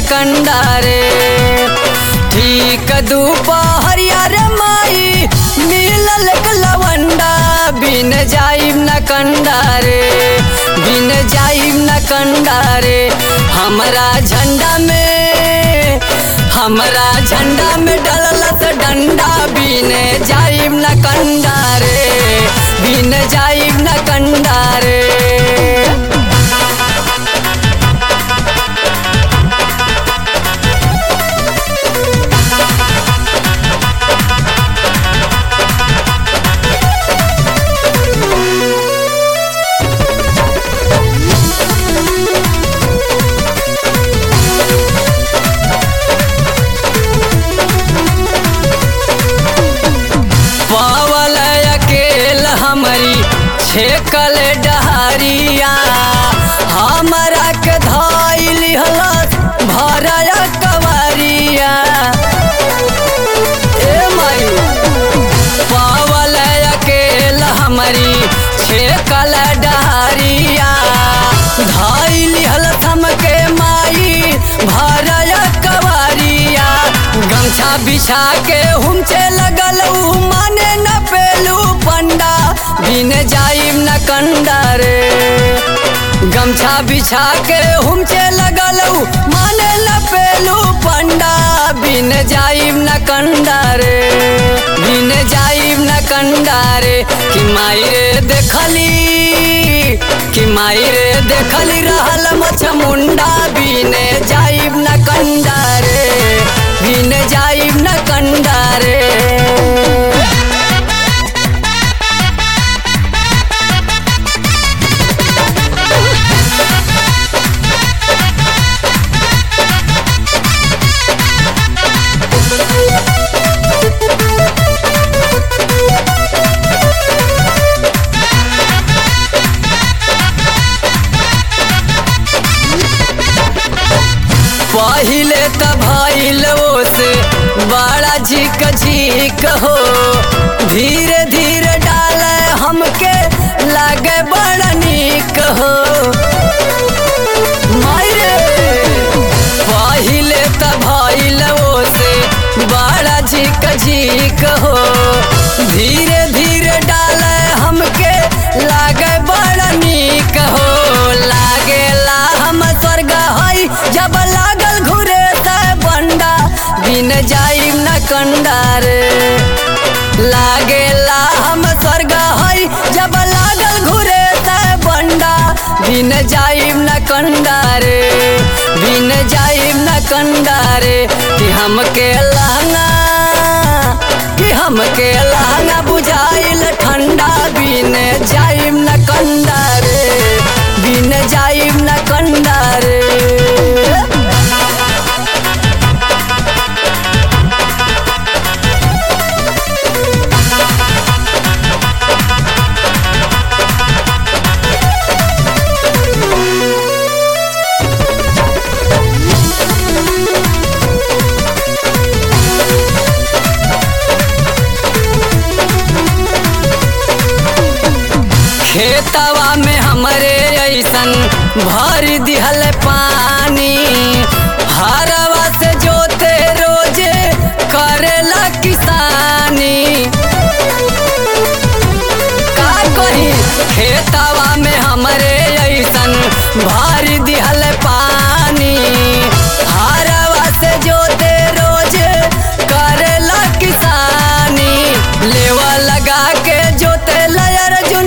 कंडारे। ठीक दोपहरिया रे माई मिलल लवंडा बिन जाइब न कंडारे, बिन जाइब न कंडारे। हमरा झंडा में डललत डंडा बिन जाइब न कंडारे, बिन जाइब न कंडारे। पावल अकेल हमारी छेकल डहरिया, हमरा के धाइल हलत भरया कवरिया। ए माई पावल अकेल हमारी छेकल डहरिया, धाइल हलत हमके माई भरया कवरिया। गमछा बिछा के हुमचे लगल माने न पेलू पंडा बिन जाइब न कंडारे। गमछा बिछा के हुमचे लगल माने न पेलू पंडा बिन जाइब न कंडारे, बिन जाइब न कंडारे। कि माई रे देखली रहल मछ मुंडा बिन जाइब न कंडारे, बिन जाइब न कंडारे। पहिले त भइल से बड़ा झिक हो, धीरे धीरे डाले हमके लागे बड़ा नीक हो। मायरे पहिले त भइल से बड़ा झिक हो, धीरे धीरे डाले हमके लागे बड़ा नीक हो। लागेला हम स्वर्ग हई जब लागल घुरे से बंडा बिन जाइब न कंडारे। लागेला हम स्वर्ग हई जब लागल घुरे से बंडा बिन जाइब न कंडारे, बिन जाइब न कंडारे। कि हमके लहंगा बुझाइल ठंडा बिन जाइब न कंडारे, बिन जाइब न कंडारे। खेतवा में हमरे ऐसन भर दिहल पानी, हरवा से जोते रोजे करेला किसानी। का कही खेतवा में हमरे ऐसन भर दिहल पानी, हरवा से जोते रोजे करेला किसानी। लेवा लगा के जोते लयर जुन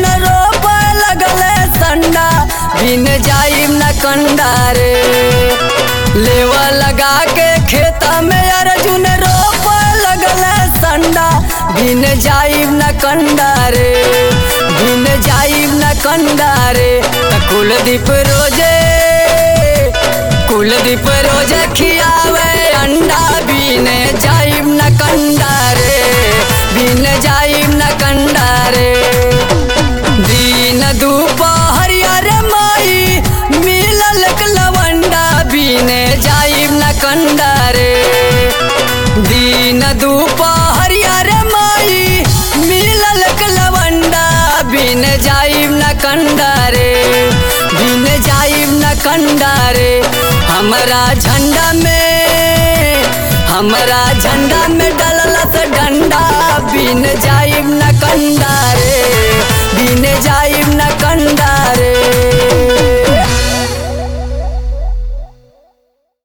बिन जाइब न कंडारे। लेवा लगा के खेता में अर्जुन रोप लगल संडा बिन जाइब न कंडारे, बिन जाइब न कंडारे। कुलदीप रोजे खियावे अंडा बिन जाइब न कंडारे, बिन जाइब न कंडारे। दिन दोपहरिया रे माई मिलल लवंडा बिन जाइब न कंडारे। दिन दोपहरिया रे माई मिलल लवंडा बिन जाइब न कंडारे, बिन जाइब न कंडारे। हमरा झंडा में डललस डंडा बिन जाइब न कंडा रे बिन जाइब